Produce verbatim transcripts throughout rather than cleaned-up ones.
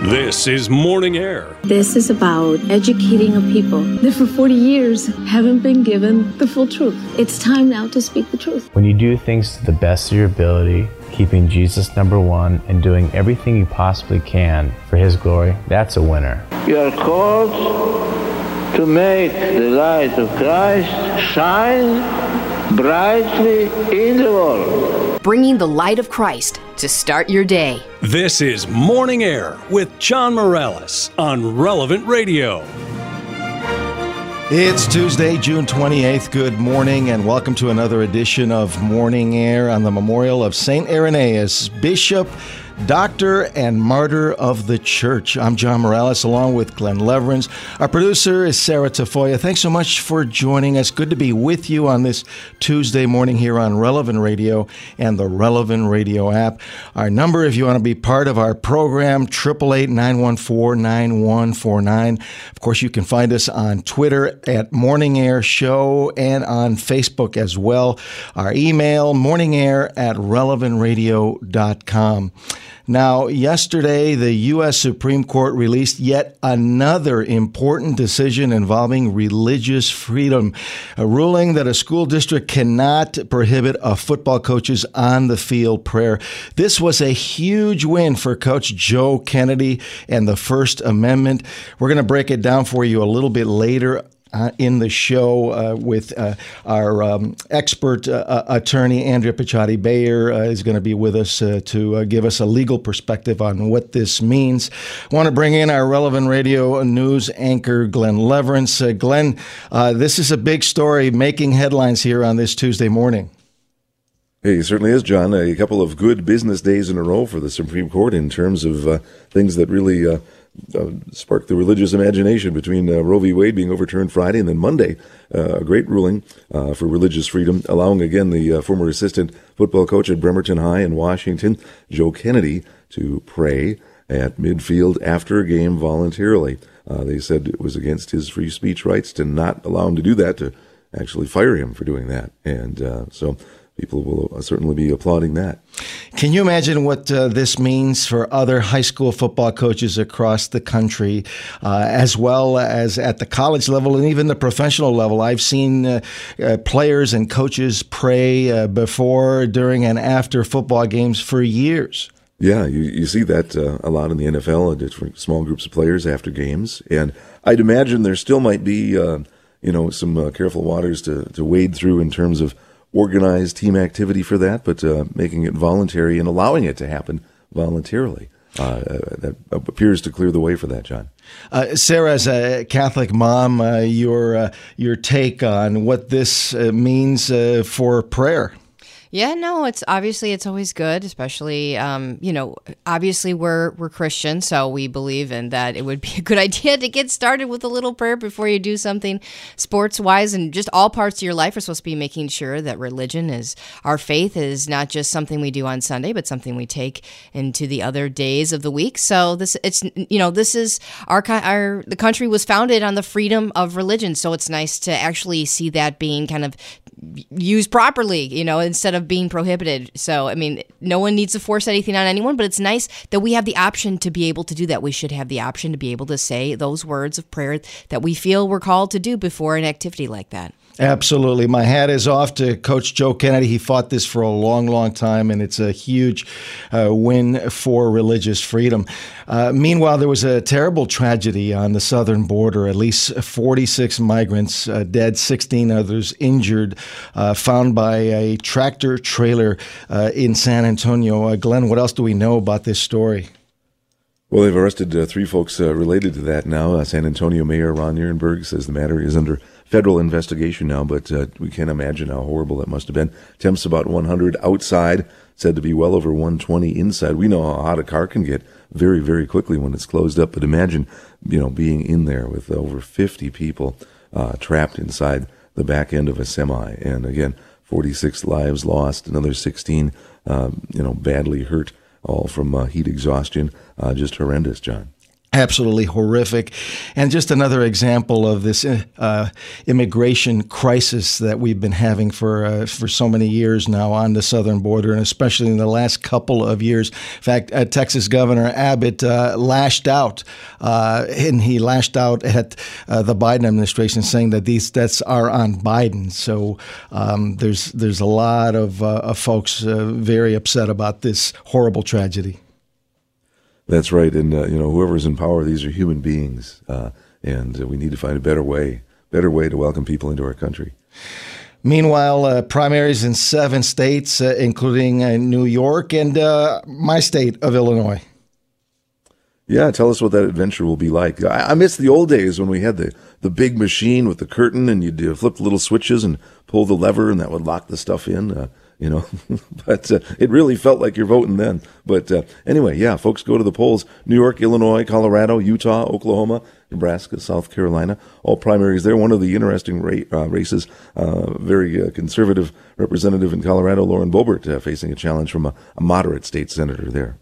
This is Morning Air. This is about educating a people that for forty years haven't been given the full truth. It's time now to speak the truth. When you do things to the best of your ability, keeping Jesus number one and doing everything you possibly can for His glory, that's a winner. You are called to make the light of Christ shine brightly in the world. Bringing the light of Christ to start your day. This is Morning Air with John Morales on Relevant Radio. It's Tuesday, June twenty-eighth. Good morning and welcome to another edition of Morning Air on the memorial of Saint Irenaeus, Bishop, Doctor, and Martyr of the Church. I'm John Morales along with Glenn Leverins. Our producer is Sarah Tafoya. Thanks so much for joining us. Good to be with you on this Tuesday morning here on Relevant Radio and the Relevant Radio app. Our number, if you want to be part of our program, eight eight eight, nine one four, nine one four nine. Of course, you can find us on Twitter at Morning Air Show and on Facebook as well. Our email, morningair at relevant radio dot com. Now, yesterday, the U S Supreme Court released yet another important decision involving religious freedom, a ruling that a school district cannot prohibit a football coach's on-the-field prayer. This was a huge win for Coach Joe Kennedy and the First Amendment. We're going to break it down for you a little bit later Uh, in the show uh, with uh, our um, expert uh, attorney, Andrea Picciotti Bayer, uh, is going to be with us uh, to uh, give us a legal perspective on what this means. I want to bring in our Relevant Radio news anchor, Glenn Leverins. Uh, Glenn, uh, this is a big story making headlines here on this Tuesday morning. Hey, it certainly is, John. A couple of good business days in a row for the Supreme Court in terms of uh, things that really uh, Uh, sparked the religious imagination between uh, Roe v. Wade being overturned Friday and then Monday, uh, a great ruling uh, for religious freedom, allowing again the uh, former assistant football coach at Bremerton High in Washington, Joe Kennedy, to pray at midfield after a game voluntarily. Uh, they said it was against his free speech rights to not allow him to do that, to actually fire him for doing that. And uh, so people will certainly be applauding that. Can you imagine what uh, this means for other high school football coaches across the country, uh, as well as at the college level and even the professional level? I've seen uh, uh, players and coaches pray uh, before, during, and after football games for years. Yeah, you, you see that uh, a lot in the N F L, different small groups of players after games. And I'd imagine there still might be, uh, you know, some uh, careful waters to, to wade through in terms of organized team activity for that, but uh, making it voluntary and allowing it to happen voluntarily. Uh, that appears to clear the way for that, John. Uh, Sarah, as a Catholic mom, uh, your uh, your take on what this uh, means uh, for prayer? Yeah, no, it's obviously it's always good, especially, um, you know, obviously we're we're Christian, so we believe in that it would be a good idea to get started with a little prayer before you do something sports-wise, and just all parts of your life are supposed to be making sure that religion is, our faith is not just something we do on Sunday, but something we take into the other days of the week. So this, it's, you know, this is, our, our the country was founded on the freedom of religion, so it's nice to actually see that being kind of used properly, you know, instead of being prohibited. So, I mean, no one needs to force anything on anyone, but it's nice that we have the option to be able to do that. We should have the option to be able to say those words of prayer that we feel we're called to do before an activity like that. Absolutely. My hat is off to Coach Joe Kennedy. He fought this for a long, long time, and it's a huge uh, win for religious freedom. Uh, meanwhile, there was a terrible tragedy on the southern border. At least forty-six migrants uh, dead, sixteen others injured, uh, found by a tractor trailer uh, in San Antonio. Uh, Glenn, what else do we know about this story? Well, they've arrested uh, three folks uh, related to that now. Uh, San Antonio Mayor Ron Nirenberg says the matter is under federal investigation now, but uh, we can't imagine how horrible that must have been. Temps about one hundred outside, said to be well over one twenty inside. We know how hot a car can get very, very quickly when it's closed up, but imagine, you know, being in there with over fifty people uh, trapped inside the back end of a semi. And again, forty-six lives lost, another sixteen, um, you know, badly hurt, all from uh, heat exhaustion. Uh, just horrendous, John. Absolutely horrific. And just another example of this uh, immigration crisis that we've been having for uh, for so many years now on the southern border, and especially in the last couple of years. In fact, uh, Texas Governor Abbott uh, lashed out, uh, and he lashed out at uh, the Biden administration, saying that these deaths are on Biden. So um, there's there's a lot of, uh, of folks uh, very upset about this horrible tragedy. That's right, and uh, you know, whoever's in power, these are human beings, uh, and uh, we need to find a better way, better way to welcome people into our country. Meanwhile, uh, primaries in seven states, uh, including uh, New York and uh, my state of Illinois. Yeah, tell us what that adventure will be like. I, I miss the old days when we had the, the big machine with the curtain, and you'd uh, flip the little switches and pull the lever, and that would lock the stuff in. Uh, You know, but uh, it really felt like you're voting then. But uh, anyway, yeah, folks, go to the polls. New York, Illinois, Colorado, Utah, Oklahoma, Nebraska, South Carolina, all primaries there. One of the interesting ra- uh, races, uh, very uh, conservative representative in Colorado, Lauren Boebert, uh, facing a challenge from a, a moderate state senator there.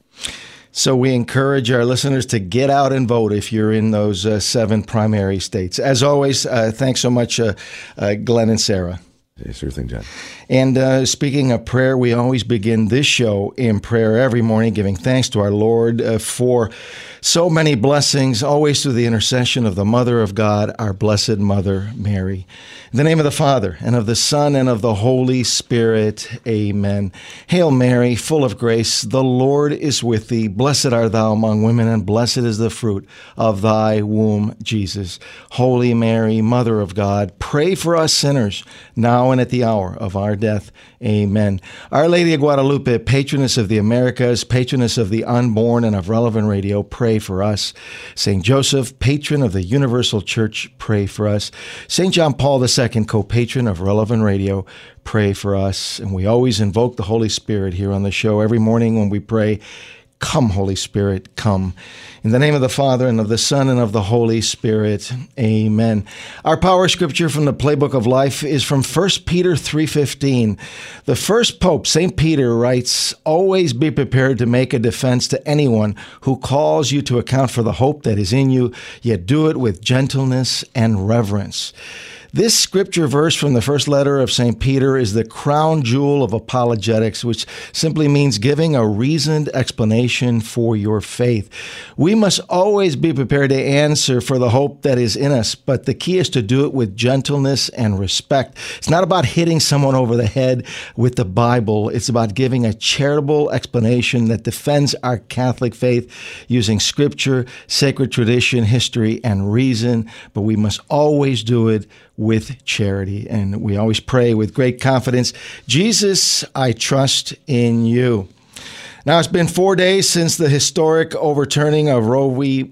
So we encourage our listeners to get out and vote if you're in those uh, seven primary states. As always, uh, thanks so much, uh, uh, Glenn and Sarah. Yeah, sure thing, John. And uh, speaking of prayer, we always begin this show in prayer every morning, giving thanks to our Lord uh, for so many blessings, always through the intercession of the Mother of God, our Blessed Mother, Mary. In the name of the Father, and of the Son, and of the Holy Spirit, amen. Hail Mary, full of grace, the Lord is with thee. Blessed art thou among women, and blessed is the fruit of thy womb, Jesus. Holy Mary, Mother of God, pray for us sinners, now and at the hour of our death. Amen. Our Lady of Guadalupe, patroness of the Americas, patroness of the unborn and of Relevant Radio, pray for us. Saint Joseph, patron of the Universal Church, pray for us. Saint John Paul the Second, co-patron of Relevant Radio, pray for us. And we always invoke the Holy Spirit here on the show every morning when we pray, "Come, Holy Spirit, come." In the name of the Father, and of the Son, and of the Holy Spirit, amen. Our power scripture from the Playbook of Life is from First Peter three fifteen. The first pope, Saint Peter, writes, "Always be prepared to make a defense to anyone who calls you to account for the hope that is in you, yet do it with gentleness and reverence." This scripture verse from the first letter of Saint Peter is the crown jewel of apologetics, which simply means giving a reasoned explanation for your faith. We must always be prepared to answer for the hope that is in us, but the key is to do it with gentleness and respect. It's not about hitting someone over the head with the Bible. It's about giving a charitable explanation that defends our Catholic faith using scripture, sacred tradition, history, and reason, but we must always do it with charity. And we always pray with great confidence, "Jesus, I trust in you." Now, it's been four days since the historic overturning of Roe v.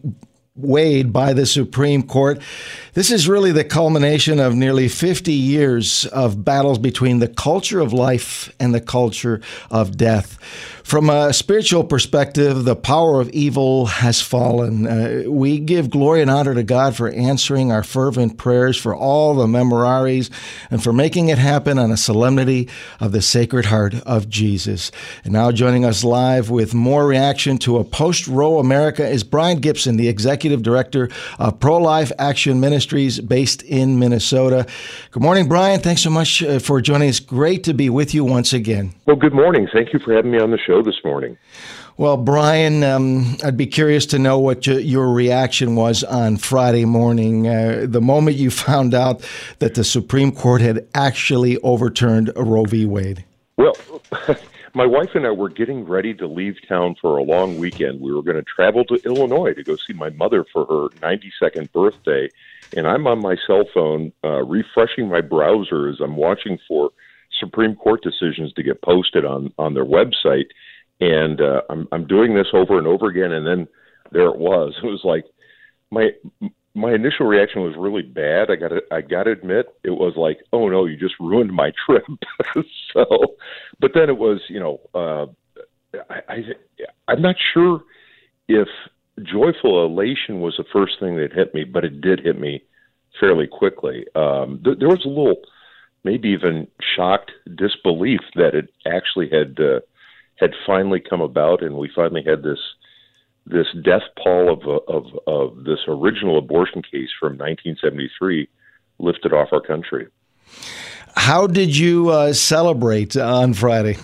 Wade by the Supreme Court. This is really the culmination of nearly fifty years of battles between the culture of life and the culture of death. From a spiritual perspective, the power of evil has fallen. Uh, we give glory and honor to God for answering our fervent prayers for all the memoraries and for making it happen on a solemnity of the Sacred Heart of Jesus. And now joining us live with more reaction to a post-Roe America is Brian Gibson, the Executive Director of Pro-Life Action Ministries based in Minnesota. Good morning, Brian. Thanks so much uh, for joining us. Great to be with you once again. Well, good morning. Thank you for having me on the show this morning. Well, Brian, um, I'd be curious to know what your, your reaction was on Friday morning, uh, the moment you found out that the Supreme Court had actually overturned Roe v. Wade. Well, my wife and I were getting ready to leave town for a long weekend. We were going to travel to Illinois to go see my mother for her ninety-second birthday, and I'm on my cell phone uh, refreshing my browser as I'm watching for Supreme Court decisions to get posted on, on their website. And uh, I'm I'm doing this over and over again, and then there it was. It was like my my initial reaction was really bad. I got to I got to admit, it was like, oh no, you just ruined my trip. So, but then it was, you know, uh, I, I I'm not sure if joyful elation was the first thing that hit me, but it did hit me fairly quickly. Um, th- there was a little, maybe even shocked disbelief that it actually had. Uh, had finally come about, and we finally had this this death pall of, of, of this original abortion case from nineteen seventy-three lifted off our country. How did you uh, celebrate on Friday?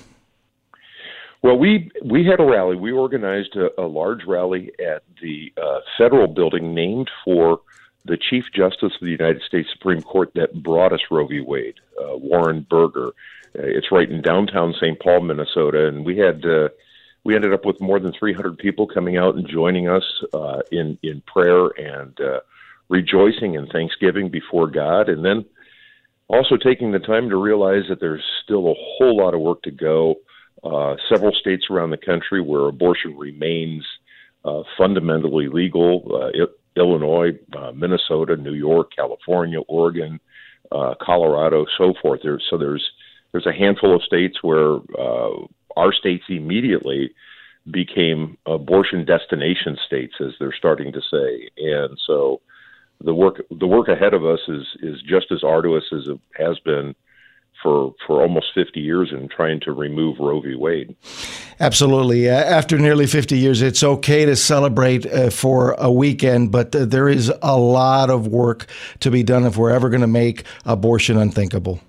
Well, we we had a rally. We organized a, a large rally at the uh, federal building named for the Chief Justice of the United States Supreme Court that brought us Roe v. Wade, uh, Warren Burger. Uh, it's right in downtown Saint Paul, Minnesota, and we had uh, we ended up with more than three hundred people coming out and joining us uh, in in prayer and uh, rejoicing and thanksgiving before God, and then also taking the time to realize that there's still a whole lot of work to go. Uh, several states around the country where abortion remains uh, fundamentally legal, uh, I- Illinois, uh, Minnesota, New York, California, Oregon, uh, Colorado, so forth. There's, so there's there's a handful of states where uh, our states immediately became abortion destination states, as they're starting to say. And so the work the work ahead of us is is just as arduous as it has been for for almost fifty years in trying to remove Roe v. Wade. Absolutely. Uh, after nearly fifty years, it's okay to celebrate uh, for a weekend, but uh, there is a lot of work to be done if we're ever going to make abortion unthinkable.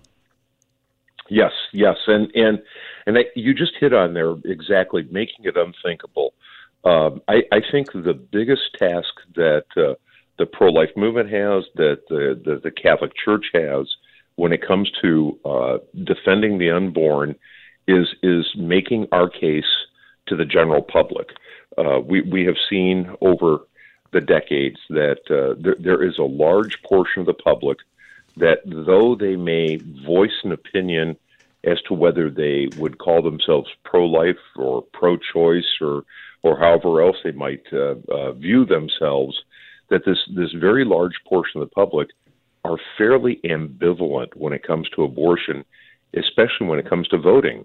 Yes, yes. And and, and I, you just hit on there exactly, making it unthinkable. Um, I, I think the biggest task that uh, the pro-life movement has, that the, the, the Catholic Church has, when it comes to uh, defending the unborn, is is making our case to the general public. Uh, we we have seen over the decades that uh, there, there is a large portion of the public that, though they may voice an opinion as to whether they would call themselves pro-life or pro-choice or or however else they might uh, uh, view themselves, that this this very large portion of the public are fairly ambivalent when it comes to abortion, especially when it comes to voting.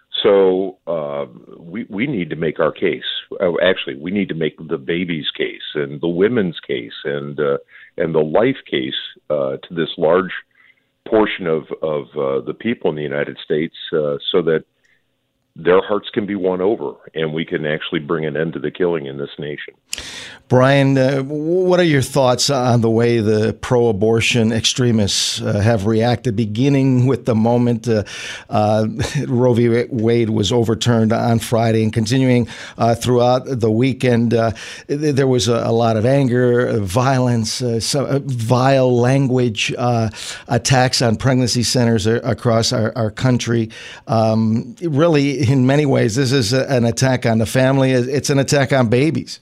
So uh, we we need to make our case. Uh, actually, we need to make the baby's case and the women's case and uh, and the life case uh, to this large portion of of uh, the people in the United States, uh, so that their hearts can be won over, and we can actually bring an end to the killing in this nation. Brian, uh, what are your thoughts on the way the pro-abortion extremists uh, have reacted, beginning with the moment uh, uh, Roe v. Wade was overturned on Friday and continuing uh, throughout the weekend? Uh, there was a, a lot of anger, violence, uh, some, uh, vile language, uh, attacks on pregnancy centers across our, our country. Um, really, in many ways, this is a, an attack on the family. It's an attack on babies.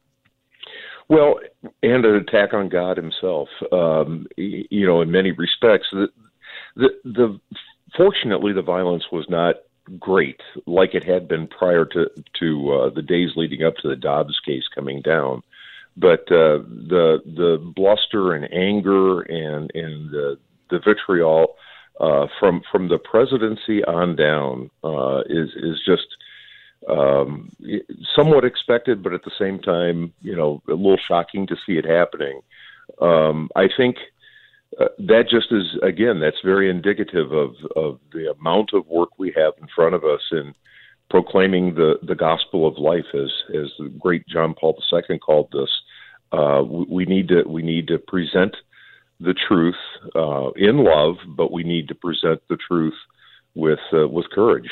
Well, and an attack on God himself. Um, you know, in many respects, the, the, the fortunately, the violence was not great like it had been prior to to uh, the days leading up to the Dobbs case coming down. But uh, the the bluster and anger and and the, the vitriol uh, from from the presidency on down uh, is is just. Um, somewhat expected, but at the same time, you know, a little shocking to see it happening. Um, I think uh, that just is, again, that's very indicative of, of the amount of work we have in front of us in proclaiming the, the gospel of life, as as the great John Paul the Second called this. Uh, we, we need to we need to present the truth uh, in love, but we need to present the truth with uh, with courage.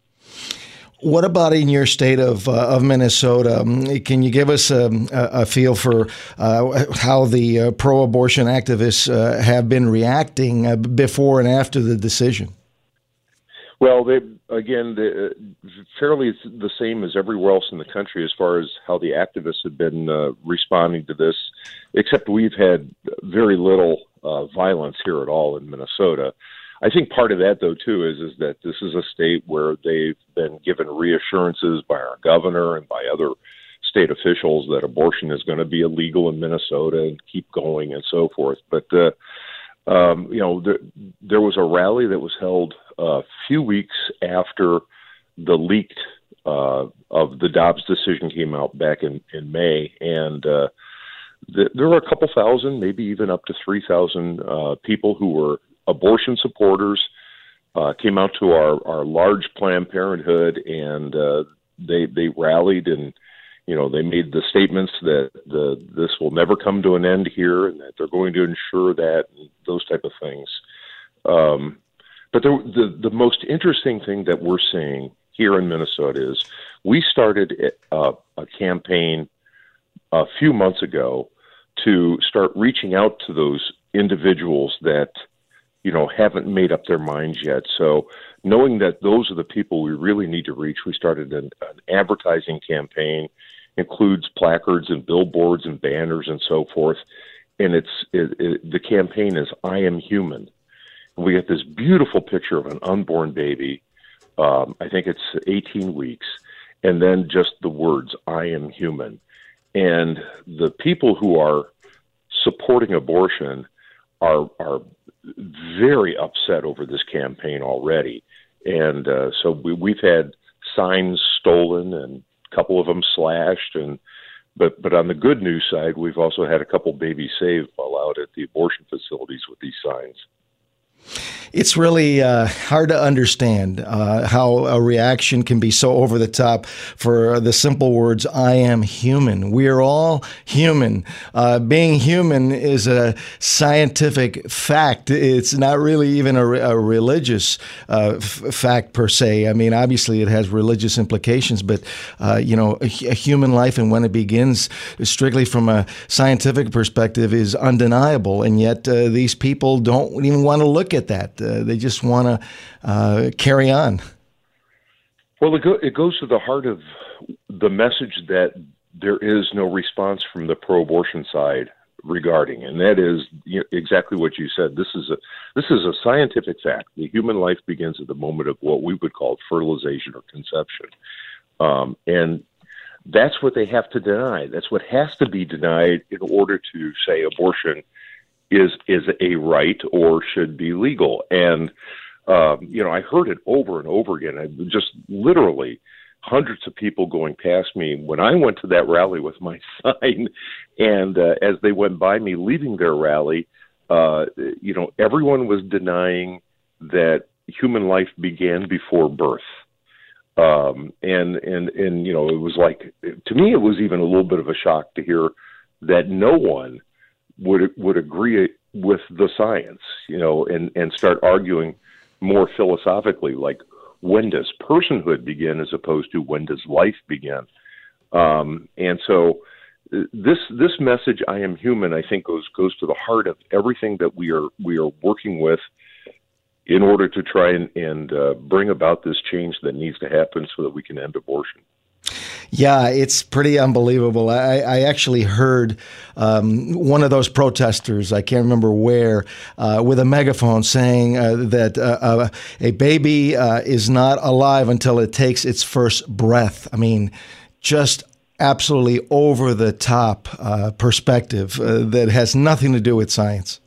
What about in your state of uh, of Minnesota? Can you give us a, a feel for uh, how the uh, pro-abortion activists uh, have been reacting uh, before and after the decision? Well, they again, the, fairly the same as everywhere else in the country as far as how the activists have been uh, responding to this, except we've had very little uh, violence here at all in Minnesota. I think part of that, though, too, is is that this is a state where they've been given reassurances by our governor and by other state officials that abortion is going to be illegal in Minnesota and keep going and so forth. But, uh, um, you know, there, there was a rally that was held a few weeks after the leaked uh, of the Dobbs decision came out back in, in May, and uh, the, there were a couple thousand, maybe even up to three thousand uh, people who were abortion supporters, uh, came out to our, our large Planned Parenthood, and uh, they they rallied in you know, they made the statements that the this will never come to an end here, and that they're going to ensure that, and those type of things. Um, but the, the the most interesting thing that we're seeing here in Minnesota is we started a, a campaign a few months ago to start reaching out to those individuals that, you know, haven't made up their minds yet. So knowing that those are the people we really need to reach, we started an, an advertising campaign, includes placards and billboards and banners and so forth. And it's it, it, the campaign is I Am Human. And we get this beautiful picture of an unborn baby. Um, I think it's eighteen weeks. And then just the words, I am human. And the people who are supporting abortion are are very upset over this campaign already. And uh, so we, we've had signs stolen and a couple of them slashed. And but but on the good news side, we've also had a couple babies saved while out at the abortion facilities with these signs. It's really uh, hard to understand uh, how a reaction can be so over the top for the simple words, I am human. We are all human. Uh, being human is a scientific fact. It's not really even a, a religious uh, f- fact per se. I mean, obviously it has religious implications, but, uh, you know, a, a human life and when it begins, strictly from a scientific perspective, is undeniable. And yet uh, these people don't even want to look at that. Uh, they just want to uh, carry on. Well, it, go, it goes to the heart of the message that there is no response from the pro-abortion side regarding, and that is you know, exactly what you said. This is a this is a scientific fact. The human life begins at the moment of what we would call fertilization or conception, um, and that's what they have to deny. That's what has to be denied in order to say abortion is is a right or should be legal. And, um, you know, I heard it over and over again. I just literally hundreds of people going past me when I went to that rally with my sign. And uh, as they went by me leaving their rally, uh, you know, everyone was denying that human life began before birth. Um, and, and, and, you know, it was like, to me, it was even a little bit of a shock to hear that no one would would agree with the science, you know, and, and start arguing more philosophically, like when does personhood begin as opposed to when does life begin? Um, and so this this message, I am human, I think goes goes to the heart of everything that we are we are working with in order to try and, and uh, bring about this change that needs to happen so that we can end abortion. Yeah, it's pretty unbelievable. I, I actually heard um, one of those protesters, I can't remember where, uh, with a megaphone saying uh, that uh, uh, a baby uh, is not alive until it takes its first breath. I mean, just absolutely over the top uh, perspective uh, that has nothing to do with science.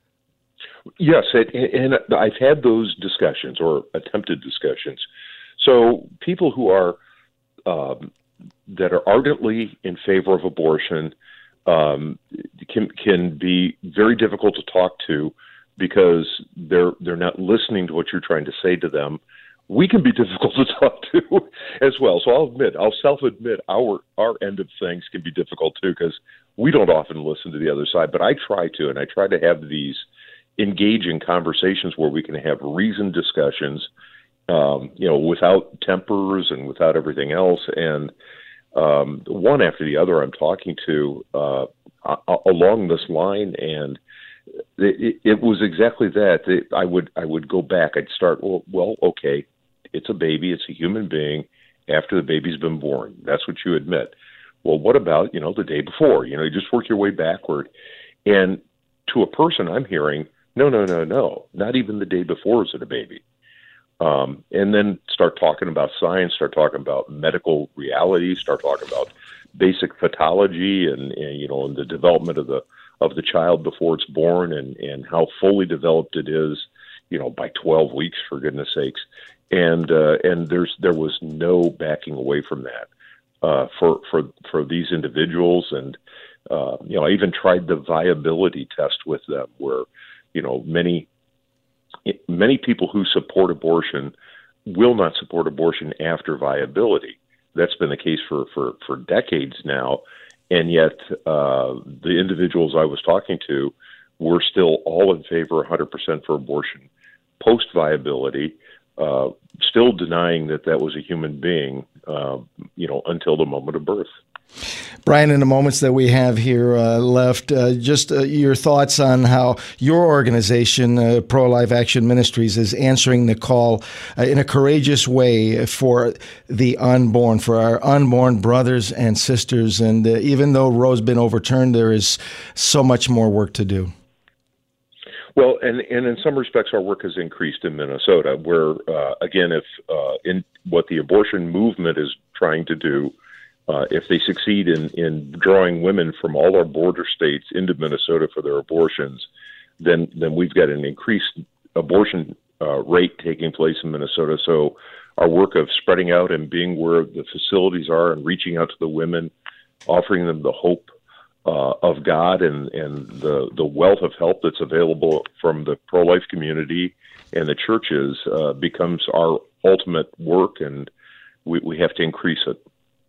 Yes, it, and I've had those discussions or attempted discussions. So people who are um, that are ardently in favor of abortion um, can can be very difficult to talk to because they're they're not listening to what you're trying to say to them. We can be difficult to talk to as well. So I'll admit, I'll self-admit our our end of things can be difficult too because we don't often listen to the other side. But I try to, and I try to have these engaging conversations where we can have reasoned discussions, um, you know, without tempers and without everything else. And um, one after the other, I'm talking to uh, along this line, and it, it was exactly that. It, I would I would go back. I'd start. Well, well, okay, it's a baby. It's a human being. After the baby's been born, that's what you admit. Well, what about you know the day before? You know, you just work your way backward, and to a person, I'm hearing. No, no, no, no. Not even the day before is it a baby. Um, and then start talking about science, start talking about medical reality, start talking about basic pathology and, and you know, and the development of the of the child before it's born and, and how fully developed it is, you know, by twelve weeks, for goodness sakes. And uh, and there's there was no backing away from that uh, for for for these individuals. And uh, you know, I even tried the viability test with them, where you know, many many people who support abortion will not support abortion after viability. that's been the case for, for, for decades now. And yet uh, the individuals I was talking to were still all in favor, one hundred percent for abortion, post-viability, uh, still denying that that was a human being, uh, you know, until the moment of birth. Brian, in the moments that we have here uh, left, uh, just uh, your thoughts on how your organization, uh, Pro-Life Action Ministries, is answering the call uh, in a courageous way for the unborn, for our unborn brothers and sisters. And uh, even though Roe's been overturned, there is so much more work to do. Well, and, and in some respects, our work has increased in Minnesota, where, uh, again, if uh, in what the abortion movement is trying to do, Uh, if they succeed in, in drawing women from all our border states into Minnesota for their abortions, then then we've got an increased abortion uh, rate taking place in Minnesota. So our work of spreading out and being where the facilities are and reaching out to the women, offering them the hope uh, of God and, and the, the wealth of help that's available from the pro-life community and the churches uh, becomes our ultimate work, and we, we have to increase it.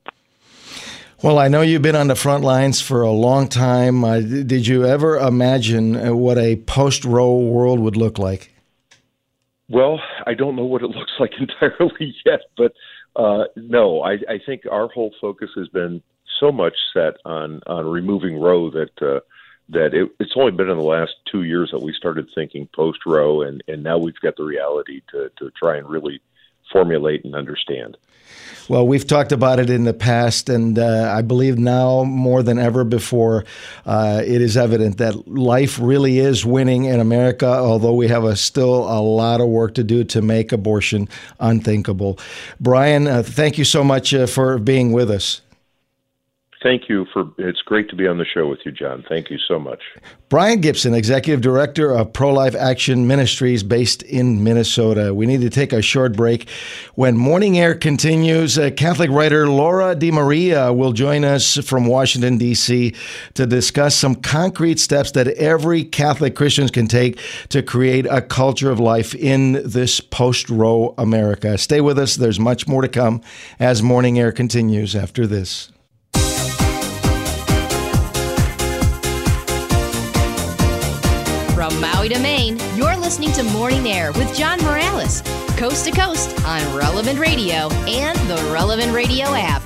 Well, I know you've been on the front lines for a long time. Uh, did you ever imagine what a post-Roe world would look like? Well, I don't know what it looks like entirely yet, but uh, no, I, I think our whole focus has been so much set on, on removing Roe that uh, that it, it's only been in the last two years that we started thinking post-Roe, and, and now we've got the reality to, to try and really formulate and understand. Well, we've talked about it in the past, and uh, I believe now more than ever before, uh, it is evident that life really is winning in America, although we have a, still a lot of work to do to make abortion unthinkable. Brian, uh, thank you so much uh, for being with us. Thank you for, it's great to be on the show with you, John. Thank you so much. Brian Gibson, Executive Director of Pro-Life Action Ministries based in Minnesota. We need to take a short break. When Morning Air continues, uh, Catholic writer Laura DiMaria will join us from Washington, D C to discuss some concrete steps that every Catholic Christian can take to create a culture of life in this post-Roe America. Stay with us. There's much more to come as Morning Air continues after this. From Maui to Maine, you're listening to Morning Air with John Morales, coast to coast on Relevant Radio and the Relevant Radio app.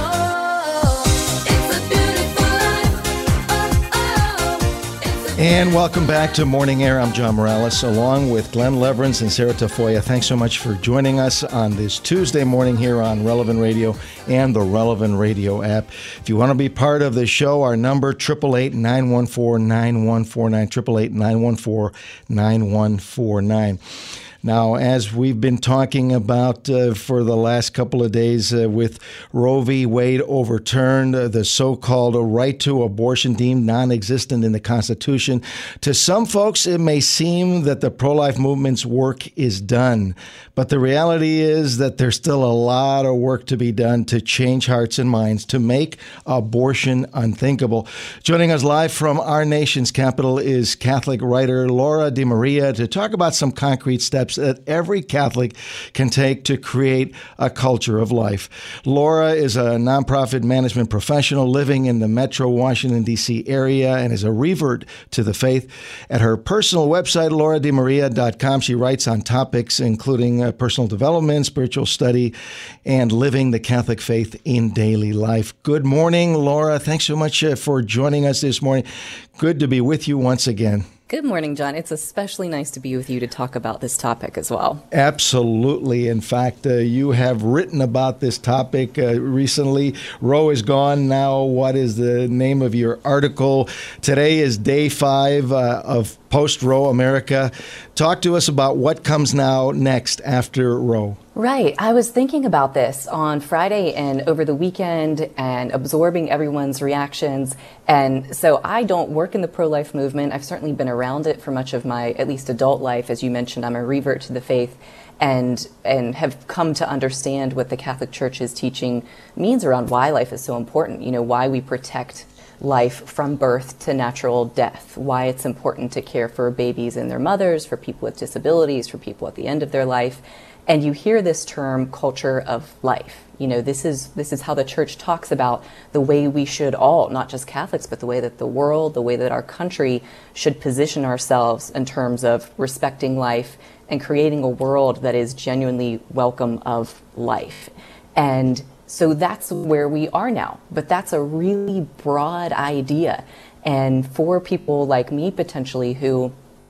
And welcome back to Morning Air. I'm John Morales, along with Glenn Leverance and Sarah Tafoya. Thanks so much for joining us on this Tuesday morning here on Relevant Radio and the Relevant Radio app. If you want to be part of the show, our number, eight eight eight, nine one four, nine one four nine, eight eight eight, nine one four, nine one four nine. Now, as we've been talking about uh, for the last couple of days uh, with Roe v. Wade overturned, uh, the so-called right to abortion deemed non-existent in the Constitution, to some folks it may seem that the pro-life movement's work is done. But the reality is that there's still a lot of work to be done to change hearts and minds, to make abortion unthinkable. Joining us live from our nation's capital is Catholic writer Laura DiMaria to talk about some concrete steps that every Catholic can take to create a culture of life. Laura is a nonprofit management professional living in the Metro Washington, D C area and is a revert to the faith. At her personal website, laura di maria dot com, she writes on topics including uh, personal development, spiritual study, and living the Catholic faith in daily life. Good morning, Laura. Thanks so much uh, for joining us this morning. Good to be with you once again. Good morning, John. It's especially nice to be with you to talk about this topic as well. Absolutely. In fact, uh, you have written about this topic uh, recently. Roe is gone now. What is the name of your article? Today is day five uh, of post-Roe America. Talk to us about what comes now next after Roe. Right. I was thinking about this on Friday and over the weekend and absorbing everyone's reactions. And so I don't work in the pro-life movement. I've certainly been around it for much of my, at least adult life. As you mentioned, I'm a revert to the faith and and have come to understand what the Catholic Church's teaching means around why life is so important. You know, why we protect life from birth to natural death, why it's important to care for babies and their mothers, for people with disabilities, for people at the end of their life. And you hear this term culture of life. You know, this is this is how the church talks about the way we should all, not just Catholics, but the way that the world, the way that our country should position ourselves in terms of respecting life and creating a world that is genuinely welcome of life. And so that's where we are now. But that's a really broad idea. And for people like me, potentially, who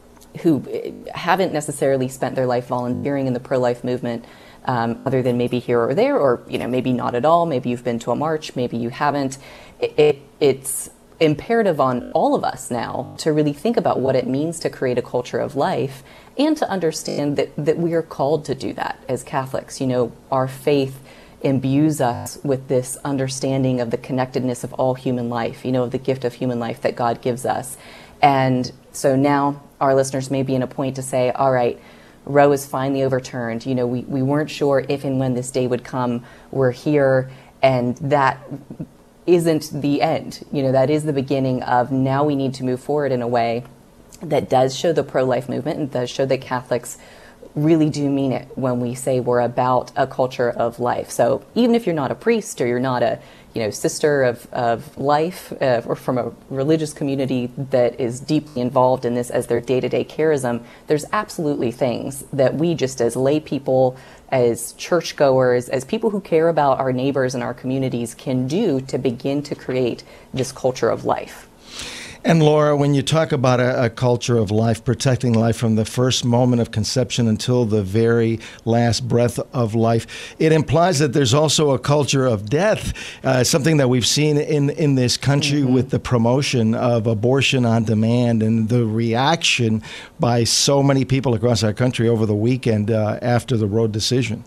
who haven't necessarily spent their life volunteering in the pro-life movement, um, other than maybe here or there, or you know, maybe not at all. Maybe you've been to a march, maybe you haven't. It, it, it's imperative on all of us now to really think about what it means to create a culture of life, and to understand that that we are called to do that as Catholics. You know, our faith imbues us with this understanding of the connectedness of all human life. You know, of the gift of human life that God gives us, and so now our listeners may be in a point to say, all right, Roe is finally overturned. You know, we, we weren't sure if and when this day would come. We're here, and that isn't the end. You know, that is the beginning of now we need to move forward in a way that does show the pro-life movement and does show that Catholics really do mean it when we say we're about a culture of life. So even if you're not a priest or you're not a you know, sister of, of life, uh, or from a religious community that is deeply involved in this as their day-to-day charism, there's absolutely things that we just as lay people, as churchgoers, as people who care about our neighbors and our communities can do to begin to create this culture of life. And Laura, when you talk about a, a culture of life, protecting life from the first moment of conception until the very last breath of life, it implies that there's also a culture of death, uh, something that we've seen in, in this country mm-hmm. with the promotion of abortion on demand and the reaction by so many people across our country over the weekend uh, after the Roe decision.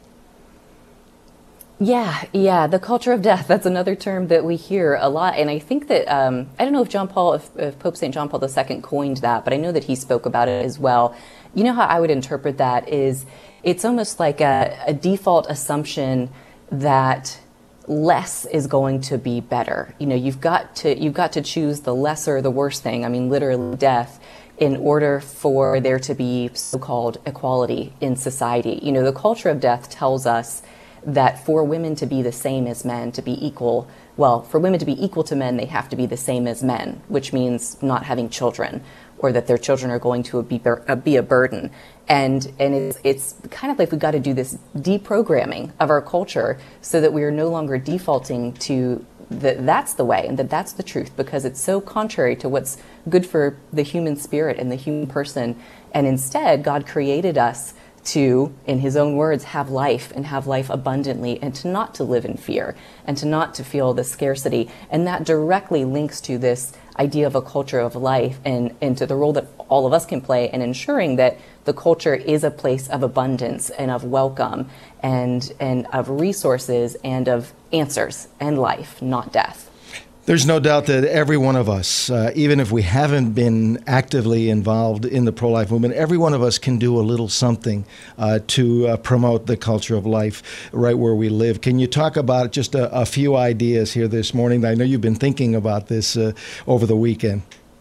Yeah, yeah, the culture of death, that's another term that we hear a lot. And I think that, um, I don't know if John Paul, if, if Pope Saint John Paul the Second coined that, but I know that he spoke about it as well. You know how I would interpret that is it's almost like a, a default assumption that less is going to be better. You know, you've got to, you've got to choose the lesser, the worst thing, I mean, literally death, in order for there to be so-called equality in society. You know, the culture of death tells us that for women to be the same as men, to be equal, well, for women to be equal to men, they have to be the same as men, which means not having children, or that their children are going to be, be a burden. And and it's, it's kind of like we've got to do this deprogramming of our culture so that we are no longer defaulting to that that's the way and that that's the truth, because it's so contrary to what's good for the human spirit and the human person. And instead, God created us to, in his own words, have life and have life abundantly, and to not to live in fear and to not to feel the scarcity. And that directly links to this idea of a culture of life and, and to the role that all of us can play in ensuring that the culture is a place of abundance and of welcome and, and of resources and of answers and life, not death. There's no doubt that every one of us, uh, even if we haven't been actively involved in the pro-life movement, every one of us can do a little something uh, to uh, promote the culture of life right where we live. Can you talk about just a, a few ideas here this morning? I know you've been thinking about this uh, over the weekend.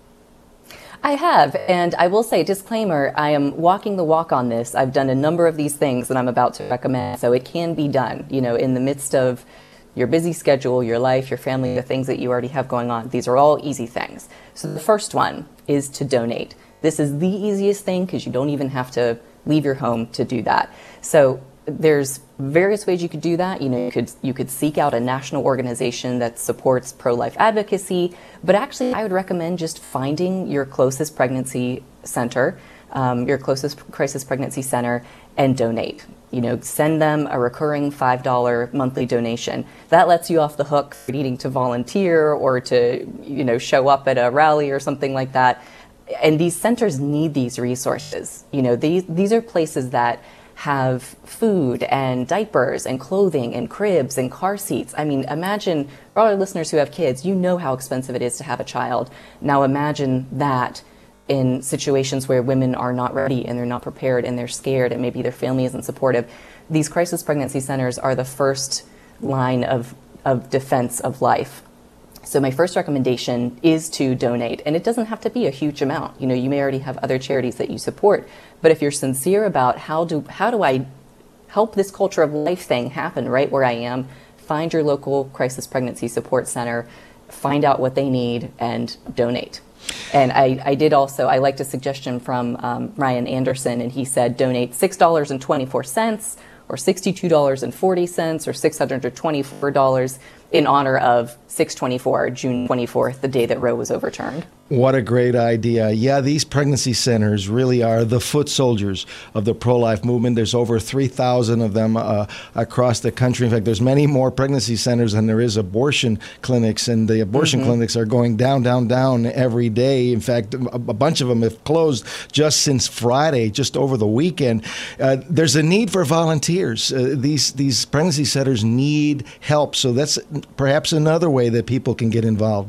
I have, and I will say, disclaimer, I am walking the walk on this. I've done a number of these things that I'm about to recommend, so it can be done, you know, in the midst of your busy schedule, your life, your family, the things that you already have going on. These are all easy things. So the first one is to donate. This is the easiest thing because you don't even have to leave your home to do that. So there's various ways you could do that. You know, you could you could seek out a national organization that supports pro-life advocacy, but actually I would recommend just finding your closest pregnancy center, um, your closest crisis pregnancy center, and donate. You know, send them a recurring five dollars monthly donation. That lets you off the hook for needing to volunteer or to, you know, show up at a rally or something like that. And these centers need these resources. You know, these these are places that have food and diapers and clothing and cribs and car seats. I mean, imagine, for all our listeners who have kids, you know how expensive it is to have a child. Now imagine that in situations where women are not ready and they're not prepared and they're scared and maybe their family isn't supportive. These crisis pregnancy centers are the first line of, of defense of life. So my first recommendation is to donate, and it doesn't have to be a huge amount. You know, you may already have other charities that you support, but if you're sincere about how do how do I help this culture of life thing happen right where I am. Find your local crisis pregnancy support center, find out what they need, and donate. And I, I did also, I liked a suggestion from um, Ryan Anderson, and he said donate six dollars and twenty-four cents or sixty-two dollars and forty cents or six hundred twenty-four dollars in honor of six twenty-four, June twenty-fourth, the day that Roe was overturned. What a great idea. Yeah, these pregnancy centers really are the foot soldiers of the pro-life movement. There's over three thousand of them uh, across the country. In fact, there's many more pregnancy centers than there is abortion clinics, and the abortion mm-hmm. clinics are going down, down, down every day. In fact, a, a bunch of them have closed just since Friday, just over the weekend. Uh, there's a need for volunteers. Uh, these, these pregnancy centers need help, so that's perhaps another way that people can get involved.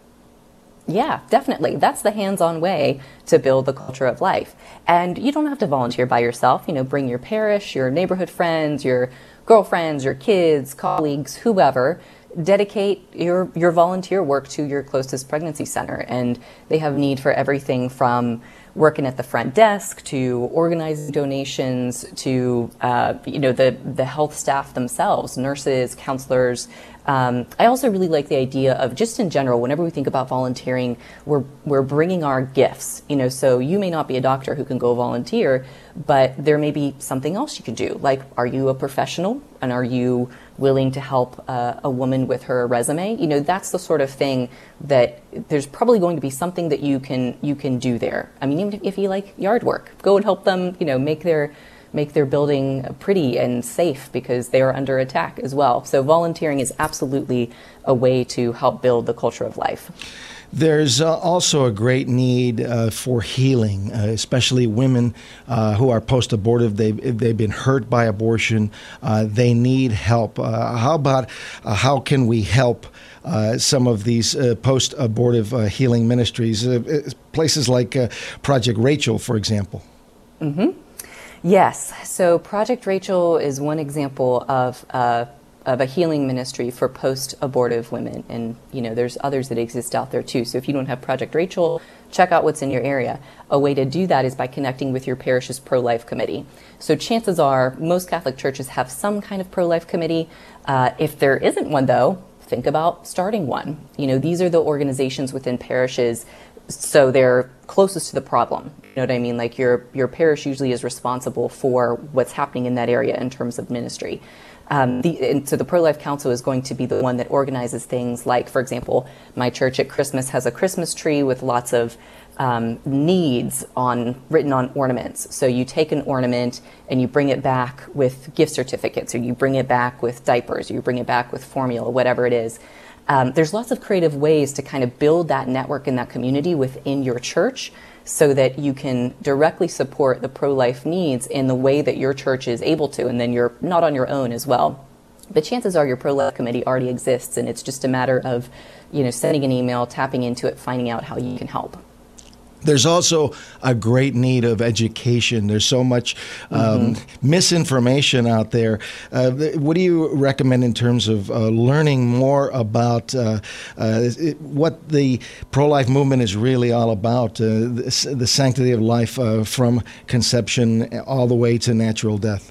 Yeah, definitely. That's the hands-on way to build the culture of life. And you don't have to volunteer by yourself. You know, bring your parish, your neighborhood friends, your girlfriends, your kids, colleagues, whoever. Dedicate your, your volunteer work to your closest pregnancy center. And they have need for everything from working at the front desk to organizing donations to, uh, you know, the, the health staff themselves, nurses, counselors. Um, I also really like the idea of just in general, whenever we think about volunteering, we're, we're bringing our gifts, you know, so you may not be a doctor who can go volunteer, but there may be something else you can do. Like, are you a professional and are you willing to help uh, a woman with her resume? You know, that's the sort of thing that there's probably going to be something that you can, you can do there. I mean, even if you like yard work, go and help them, you know, make their make their building pretty and safe because they are under attack as well. So volunteering is absolutely a way to help build the culture of life. There's uh, also a great need uh, for healing, uh, especially women uh, who are post-abortive. They've, they've been hurt by abortion. Uh, they need help. Uh, how about uh, how can we help uh, some of these uh, post-abortive uh, healing ministries, uh, places like uh, Project Rachel, for example? Mm-hmm. Yes. So Project Rachel is one example of uh, of a healing ministry for post-abortive women. And, you know, there's others that exist out there too. So if you don't have Project Rachel, check out what's in your area. A way to do that is by connecting with your parish's pro-life committee. So chances are most Catholic churches have some kind of pro-life committee. Uh, if there isn't one, though, think about starting one. You know, these are the organizations within parishes, so they're closest to the problem. You know what I mean? Like your your parish usually is responsible for what's happening in that area in terms of ministry. Um, the, and so the Pro-Life Council is going to be the one that organizes things like, for example, my church at Christmas has a Christmas tree with lots of um, needs on written on ornaments. So you take an ornament and you bring it back with gift certificates, or you bring it back with diapers, or you bring it back with formula, whatever it is. Um, there's lots of creative ways to kind of build that network and that community within your church so that you can directly support the pro-life needs in the way that your church is able to, and then you're not on your own as well. But chances are your pro-life committee already exists, and it's just a matter of, you know, sending an email, tapping into it, finding out how you can help. There's also a great need of education. There's so much um, mm-hmm. misinformation out there. Uh, what do you recommend in terms of uh, learning more about uh, uh, what the pro-life movement is really all about, uh, the, the sanctity of life uh, from conception all the way to natural death?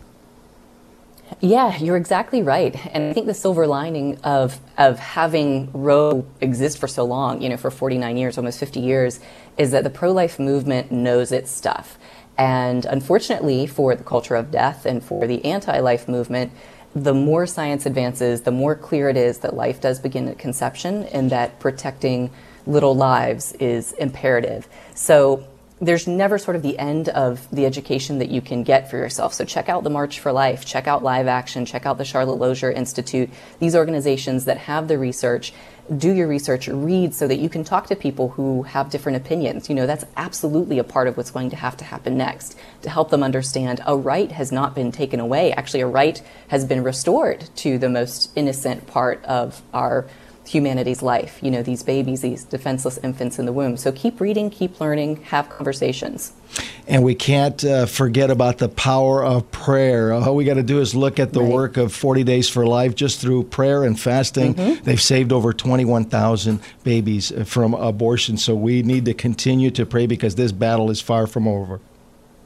Yeah, you're exactly right. And I think the silver lining of of having Roe exist for so long, you know, for forty-nine years, almost fifty years, is that the pro-life movement knows its stuff. And unfortunately for the culture of death and for the anti-life movement, the more science advances, the more clear it is that life does begin at conception and that protecting little lives is imperative. So there's never sort of the end of the education that you can get for yourself. So check out the March for Life, check out Live Action, check out the Charlotte Lozier Institute, these organizations that have the research. Do your research, read so that you can talk to people who have different opinions. You know, that's absolutely a part of what's going to have to happen next, to help them understand a right has not been taken away. Actually, a right has been restored to the most innocent part of our humanity's life, you know, these babies, these defenseless infants in the womb. So keep reading, keep learning, have conversations. And we can't uh, forget about the power of prayer. All we got to do is look at the right. work of forty days for Life. Just through prayer and fasting, mm-hmm. they've saved over twenty-one thousand babies from abortion. So we need to continue to pray because this battle is far from over.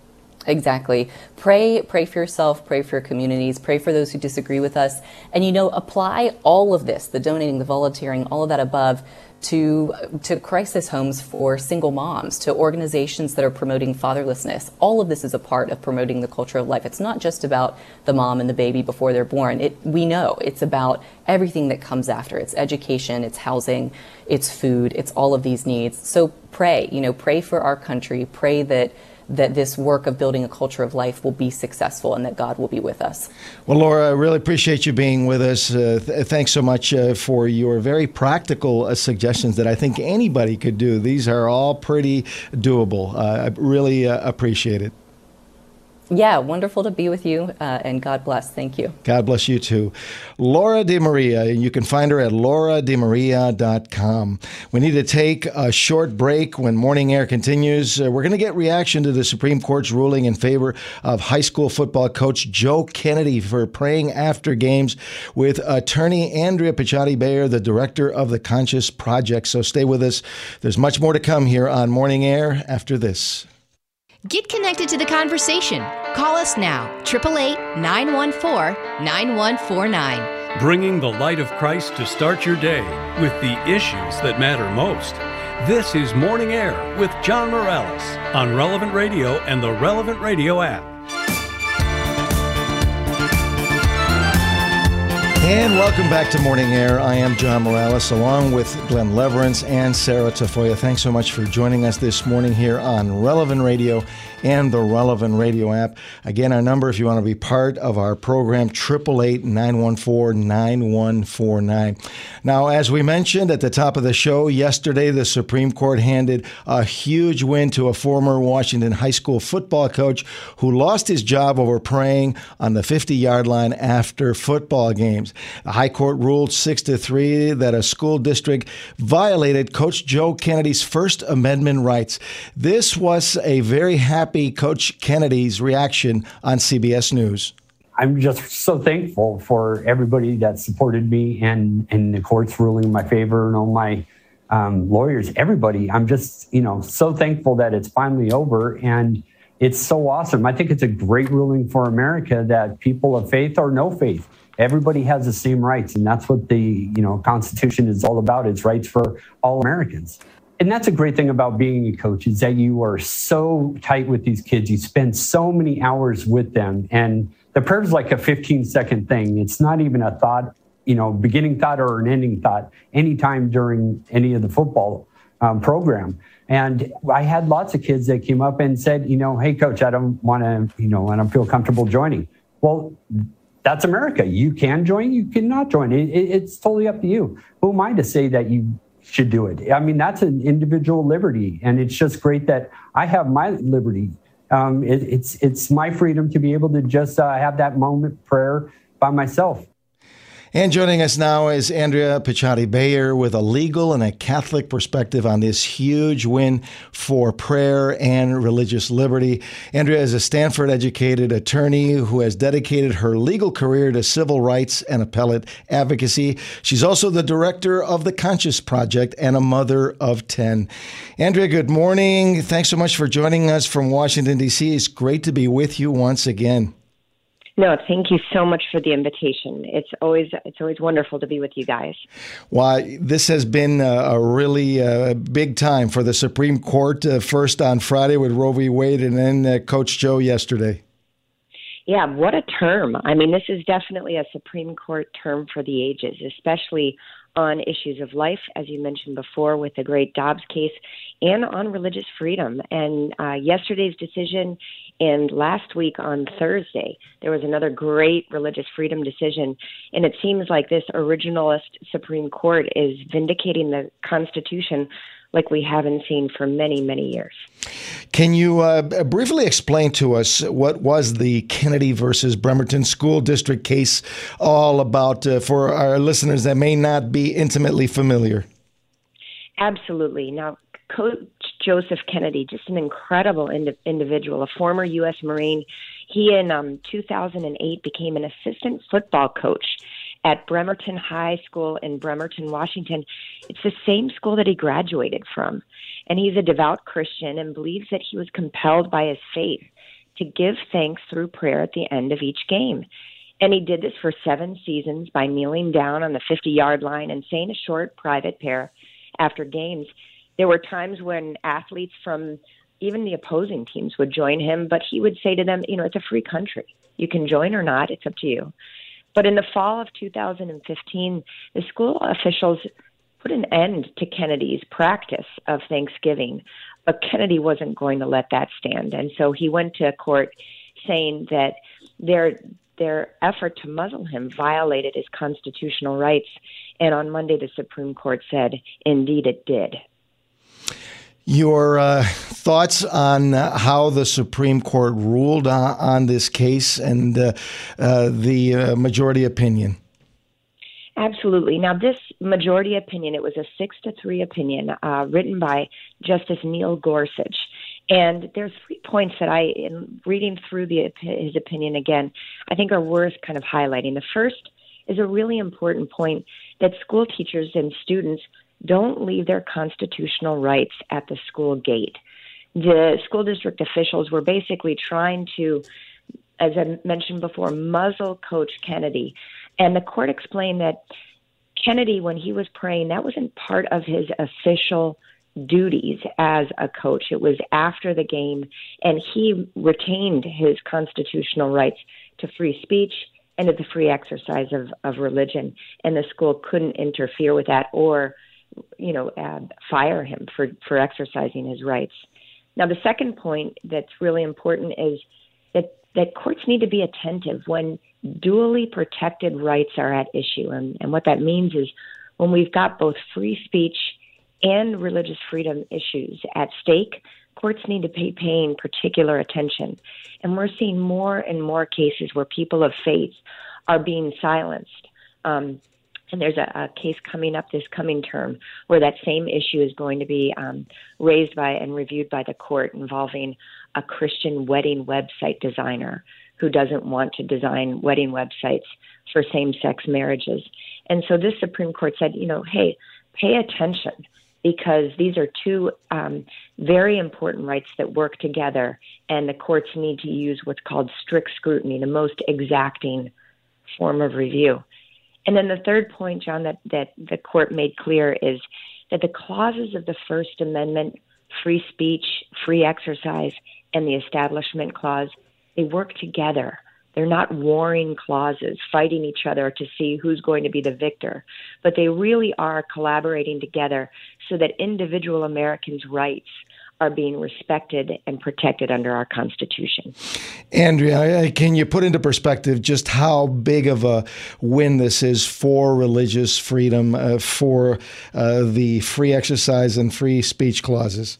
Exactly. Pray, pray for yourself, pray for your communities, pray for those who disagree with us. And, you know, apply all of this, the donating, the volunteering, all of that above, to to crisis homes for single moms, to organizations that are promoting fatherlessness. All of this is a part of promoting the culture of life. It's not just about the mom and the baby before they're born. It, we know it's about everything that comes after. It's education, it's housing, it's food, it's all of these needs. So pray, you know, pray for our country, pray that that this work of building a culture of life will be successful and that God will be with us. Well, Laura, I really appreciate you being with us. Uh, th- thanks so much uh, for your very practical uh, suggestions that I think anybody could do. These are all pretty doable. Uh, I really uh, appreciate it. Yeah, wonderful to be with you, uh, and God bless. Thank you. God bless you too. Laura DeMaria, you can find her at laura de maria dot com. We need to take a short break. When Morning Air continues, uh, we're going to get reaction to the Supreme Court's ruling in favor of high school football coach Joe Kennedy for praying after games with attorney Andrea Picciotti-Bayer, the director of the Conscious Project. So stay with us. There's much more to come here on Morning Air after this. Get connected to the conversation. Call us now, eight eight eight, nine one four, nine one four nine. Bringing the light of Christ to start your day with the issues that matter most. This is Morning Air with John Morales on Relevant Radio and the Relevant Radio app. And welcome back to Morning Air. I am John Morales, along with Glenn Leverance and Sarah Tafoya. Thanks so much for joining us this morning here on Relevant Radio and the Relevant Radio app. Again, our number, if you want to be part of our program, eight eight eight, nine one four, nine one four nine. Now, as we mentioned at the top of the show, yesterday the Supreme Court handed a huge win to a former Washington high school football coach who lost his job over praying on the fifty-yard line after football games. The High Court ruled six to three that a school district violated Coach Joe Kennedy's First Amendment rights. This was a very happy Coach Kennedy's reaction on C B S News. I'm just so thankful for everybody that supported me and, and the court's ruling in my favor and all my um, lawyers, everybody. I'm just, you know, so thankful that it's finally over. And it's so awesome. I think it's a great ruling for America that people of faith or no faith, everybody has the same rights. And that's what the, you know, Constitution is all about. It's rights for all Americans. And that's a great thing about being a coach is that you are so tight with these kids. You spend so many hours with them. And the prayer is like a fifteen second thing. It's not even a thought, you know, beginning thought or an ending thought anytime during any of the football um, program. And I had lots of kids that came up and said, you know, hey, coach, I don't want to, you know, I don't feel comfortable joining. Well, that's America. You can join, you cannot join. It, it, it's totally up to you. Who am I to say that you should do it? I mean, that's an individual liberty. And it's just great that I have my liberty. Um, it, it's it's my freedom to be able to just uh, have that moment prayer by myself. And joining us now is Andrea Picciotti-Bayer with a legal and a Catholic perspective on this huge win for prayer and religious liberty. Andrea is a Stanford-educated attorney who has dedicated her legal career to civil rights and appellate advocacy. She's also the director of the Conscious Project and a mother of ten. Andrea, good morning. Thanks so much for joining us from Washington, D C. It's great to be with you once again. No, thank you so much for the invitation. It's always it's always wonderful to be with you guys. Well, this has been a, a really uh, big time for the Supreme Court, uh, first on Friday with Roe v. Wade and then uh, Coach Joe yesterday. Yeah, what a term. I mean, this is definitely a Supreme Court term for the ages, especially on issues of life, as you mentioned before, with the great Dobbs case, and on religious freedom. And uh, yesterday's decision and last week on Thursday, there was another great religious freedom decision. And it seems like this originalist Supreme Court is vindicating the Constitution like we haven't seen for many, many years. Can you uh, briefly explain to us what was the Kennedy versus Bremerton School District case all about uh, for our listeners that may not be intimately familiar? Absolutely. Now, Coach Joseph Kennedy, just an incredible ind- individual, a former U S Marine. He, in um, two thousand eight, became an assistant football coach at Bremerton High School in Bremerton, Washington. It's the same school that he graduated from. And he's a devout Christian and believes that he was compelled by his faith to give thanks through prayer at the end of each game. And he did this for seven seasons by kneeling down on the fifty-yard line and saying a short private prayer after games. There were times when athletes from even the opposing teams would join him, but he would say to them, you know, it's a free country. You can join or not. It's up to you. But in the fall of two thousand fifteen, the school officials put an end to Kennedy's practice of Thanksgiving, but Kennedy wasn't going to let that stand. And so he went to court saying that their their effort to muzzle him violated his constitutional rights. And on Monday, the Supreme Court said, indeed, it did. Your uh, thoughts on uh, how the Supreme Court ruled on, on this case and uh, uh, the uh, majority opinion? Absolutely. Now, this majority opinion, it was a six to three opinion uh, written by Justice Neil Gorsuch. And there's three points that I, in reading through the, his opinion again, I think are worth kind of highlighting. The first is a really important point that school teachers and students don't leave their constitutional rights at the school gate. The school district officials were basically trying to, as I mentioned before, muzzle Coach Kennedy. And the court explained that Kennedy, when he was praying, that wasn't part of his official duties as a coach. It was after the game, and he retained his constitutional rights to free speech and to the free exercise of, of religion. And the school couldn't interfere with that or, you know, uh, fire him for, for exercising his rights. Now, the second point that's really important is that, that courts need to be attentive when duly protected rights are at issue. And, and what that means is when we've got both free speech and religious freedom issues at stake, courts need to be paying particular attention. And we're seeing more and more cases where people of faith are being silenced. Um, and there's a, a case coming up this coming term where that same issue is going to be um, raised by and reviewed by the court involving a Christian wedding website designer who doesn't want to design wedding websites for same-sex marriages. And so this Supreme Court said, you know, hey, pay attention, because these are two um, very important rights that work together, and the courts need to use what's called strict scrutiny, the most exacting form of review. And then the third point, John, that, that the court made clear is that the clauses of the First Amendment, free speech, free exercise, and the Establishment Clause, they work together. They're not warring clauses, fighting each other to see who's going to be the victor, but they really are collaborating together so that individual Americans' rights are being respected and protected under our Constitution. Andrea, can you put into perspective just how big of a win this is for religious freedom, uh, for uh, the free exercise and free speech clauses?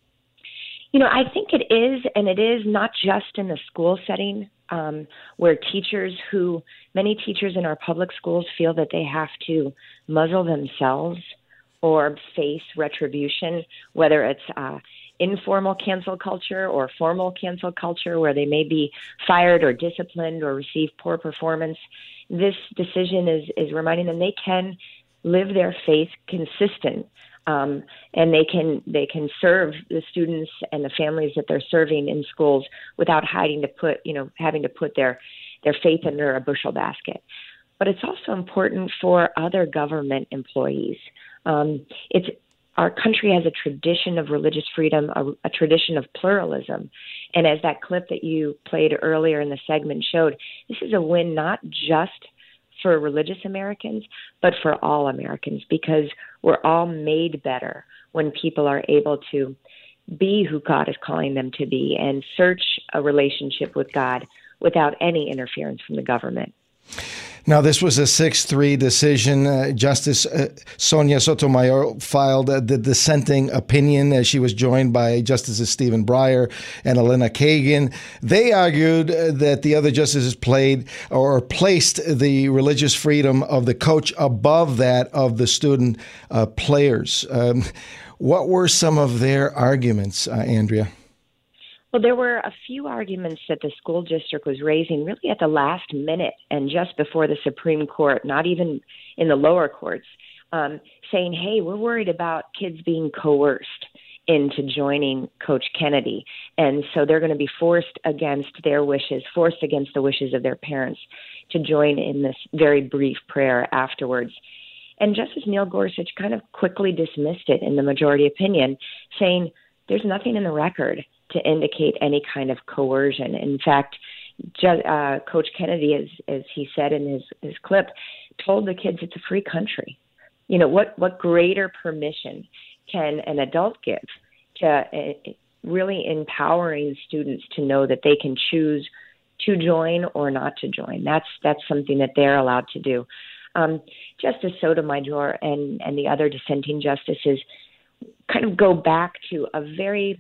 You know, I think it is, and it is not just in the school setting, um, where teachers who, many teachers in our public schools feel that they have to muzzle themselves or face retribution, whether it's uh, informal cancel culture or formal cancel culture, where they may be fired or disciplined or receive poor performance. This decision is, is reminding them they can live their faith consistent. Um, and they can they can serve the students and the families that they're serving in schools without having to put you know having to put their their faith under a bushel basket. But it's also important for other government employees. Um, it's our country has a tradition of religious freedom, a, a tradition of pluralism, and as that clip that you played earlier in the segment showed, this is a win not just for religious Americans, but for all Americans, because we're all made better when people are able to be who God is calling them to be and search a relationship with God without any interference from the government. Now, this was a six three decision. Uh, Justice uh, Sonia Sotomayor filed uh, the dissenting opinion as she was joined by Justices Stephen Breyer and Elena Kagan. They argued uh, that the other justices played or placed the religious freedom of the coach above that of the student uh, players. Um, what were some of their arguments, uh, Andrea? Well, there were a few arguments that the school district was raising really at the last minute and just before the Supreme Court, not even in the lower courts, um, saying, hey, we're worried about kids being coerced. into joining Coach Kennedy. And so they're going to be forced against their wishes, forced against the wishes of their parents to join in this very brief prayer afterwards. And Justice Neil Gorsuch kind of quickly dismissed it in the majority opinion, saying there's nothing in the record to indicate any kind of coercion. In fact, uh, Coach Kennedy, as, as he said in his, his clip, told the kids it's a free country. You know, what, what greater permission can an adult give to uh, really empowering students to know that they can choose to join or not to join? That's that's something that they're allowed to do. Um, Justice Sotomayor and, and the other dissenting justices kind of go back to a very,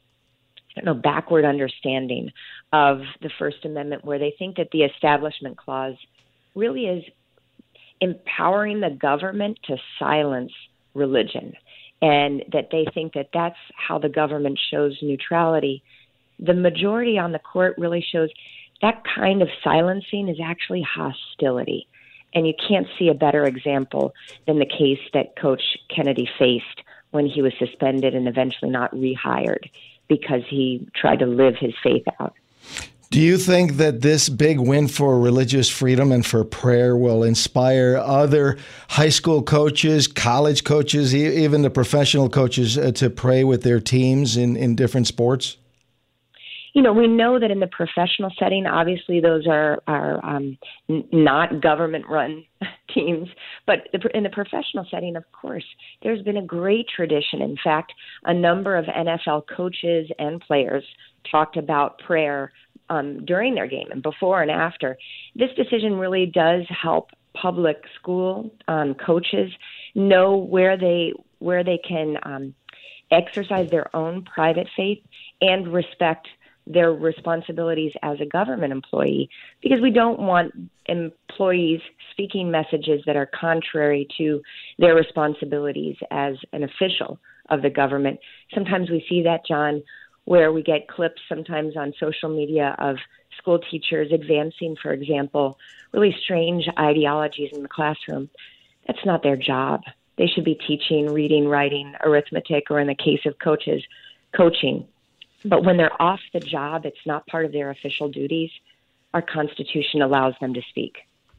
I don't know, backward understanding of the First Amendment, where they think that the Establishment Clause really is empowering the government to silence religion, and that they think that that's how the government shows neutrality. The majority on the court really shows that kind of silencing is actually hostility. And you can't see a better example than the case that Coach Kennedy faced when he was suspended and eventually not rehired because he tried to live his faith out. Do you think that this big win for religious freedom and for prayer will inspire other high school coaches, college coaches, e- even the professional coaches uh, to pray with their teams in, in different sports? You know, we know that in the professional setting, obviously those are, are um, n- not government-run teams. But the, in the professional setting, of course, there's been a great tradition. In fact, a number of N F L coaches and players talked about prayer Um, during their game and before and after. This decision really does help public school um, coaches know where they where they can um, exercise their own private faith and respect their responsibilities as a government employee, because we don't want employees speaking messages that are contrary to their responsibilities as an official of the government. Sometimes we see that, John, where we get clips sometimes on social media of school teachers advancing, for example, really strange ideologies in the classroom. That's not their job. They should be teaching, reading, writing, arithmetic, or in the case of coaches, coaching. But when they're off the job, it's not part of their official duties. Our Constitution allows them to speak.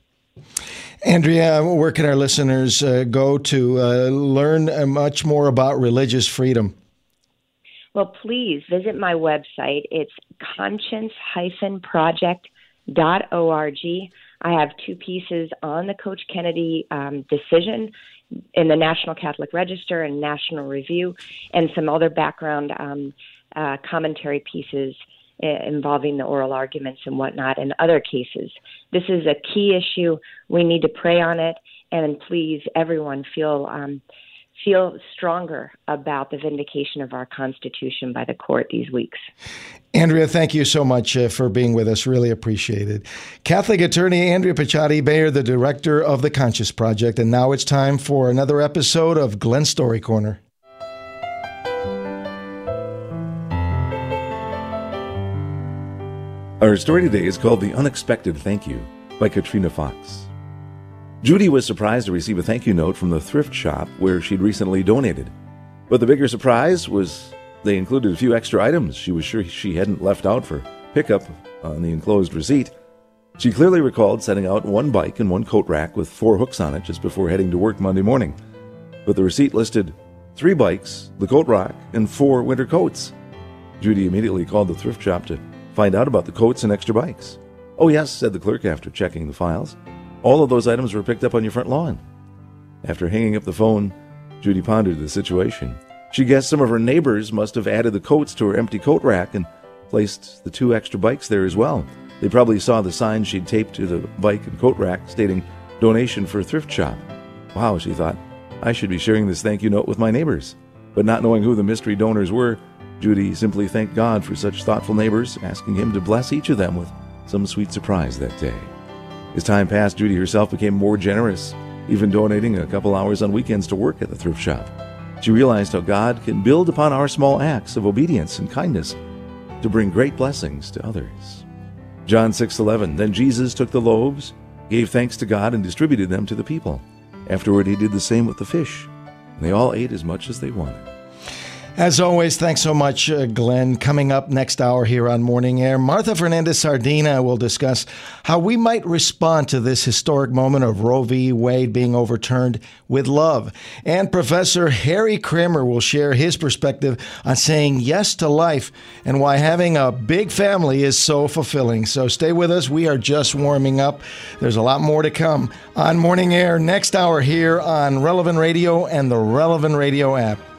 Andrea, where can our listeners uh, go to uh, learn uh, much more about religious freedom? Well, please visit my website. It's conscience dash project dot org. I have two pieces on the Coach Kennedy um, decision in the National Catholic Register and National Review, and some other background um, uh, commentary pieces uh, involving the oral arguments and whatnot and other cases. This is a key issue. We need to pray on it, and please, everyone, feel um, feel stronger about the vindication of our Constitution by the court these weeks. Andrea, thank you so much uh, for being with us. Really appreciate it. Catholic attorney Andrea Picciotti-Bayer, the director of the Conscience Project. And now it's time for another episode of Glenn's Story Corner. Our story today is called The Unexpected Thank You by Katrina Fox. Judy was surprised to receive a thank you note from the thrift shop where she'd recently donated. But the bigger surprise was they included a few extra items she was sure she hadn't left out for pickup on the enclosed receipt. She clearly recalled setting out one bike and one coat rack with four hooks on it just before heading to work Monday morning. But the receipt listed three bikes, the coat rack, and four winter coats. Judy immediately called the thrift shop to find out about the coats and extra bikes. "Oh yes," said the clerk after checking the files. "All of those items were picked up on your front lawn." After hanging up the phone, Judy pondered the situation. She guessed some of her neighbors must have added the coats to her empty coat rack and placed the two extra bikes there as well. They probably saw the sign she'd taped to the bike and coat rack stating "donation for thrift shop." Wow, she thought, I should be sharing this thank you note with my neighbors. But not knowing who the mystery donors were, Judy simply thanked God for such thoughtful neighbors, asking him to bless each of them with some sweet surprise that day. As time passed, Judy herself became more generous, even donating a couple hours on weekends to work at the thrift shop. She realized how God can build upon our small acts of obedience and kindness to bring great blessings to others. John six eleven, then Jesus took the loaves, gave thanks to God, and distributed them to the people. Afterward, he did the same with the fish, and they all ate as much as they wanted. As always, thanks so much, uh, Glenn. Coming up next hour here on Morning Air, Martha Fernandez-Sardina will discuss how we might respond to this historic moment of Roe v. Wade being overturned with love. And Professor Harry Kramer will share his perspective on saying yes to life and why having a big family is so fulfilling. So stay with us. We are just warming up. There's a lot more to come on Morning Air next hour here on Relevant Radio and the Relevant Radio app.